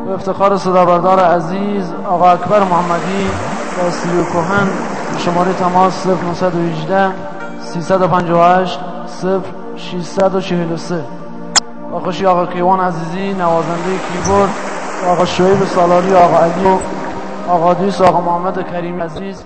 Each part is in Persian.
و افتخار صدابردار عزیز آقا اکبر محمدی و استودیو کهن، شماره تماس 0918 358 0643. با خوشی آقا کیوان عزیزی نوازنده کیبورد، آقا شعیب سالاری، آقا علی و آقا دیس، آقا محمد کریم عزیز.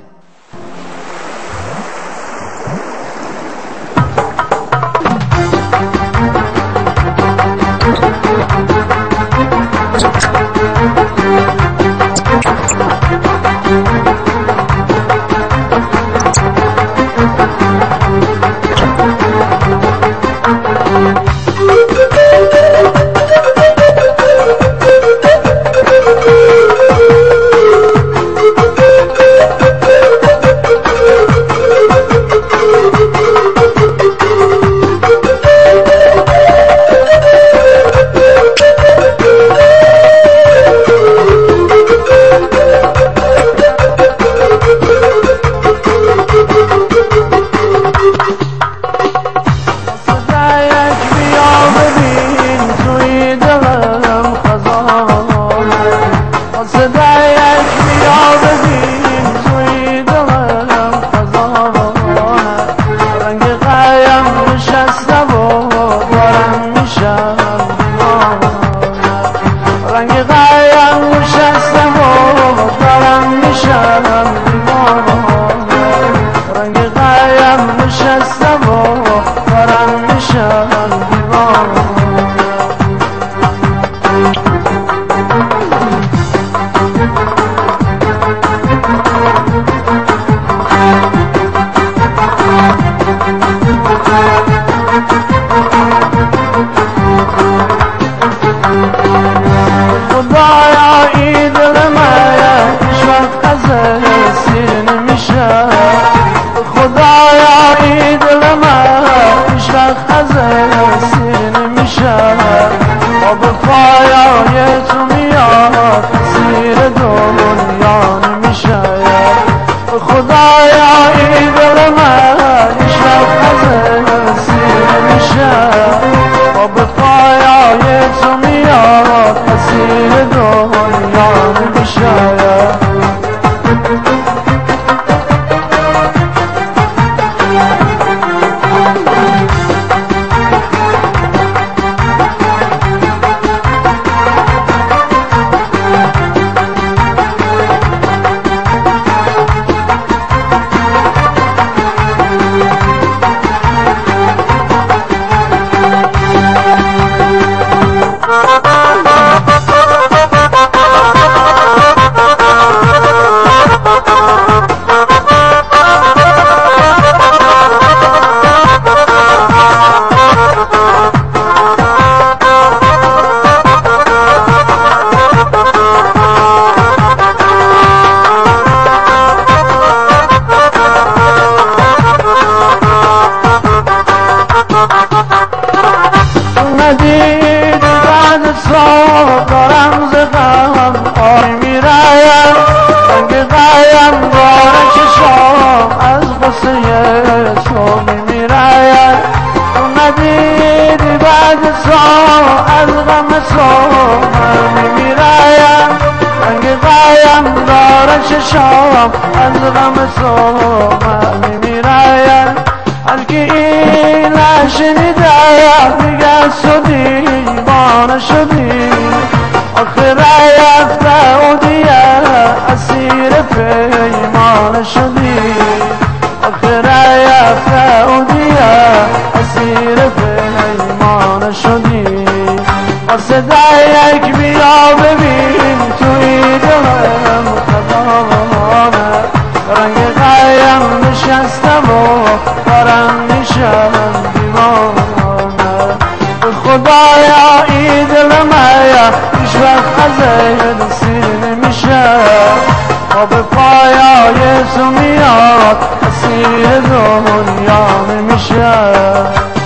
شام از غم تو میمیرایم، هرکی این شنیده میگه شدی دیوانه شدی، آخر رفته و دیگه اسیر پیمان شدی، آخر رفته و دیگه اسیر پیمان شدی. با صدای یک بیا ببین توی دلم خزانه، رنگ قایم نشستم و دارم میشم دیوانه. خدایا این دلم هیچ وقت از این سیر نمیشه، و به پایای تو میاد اسیر دنیا نمیشه.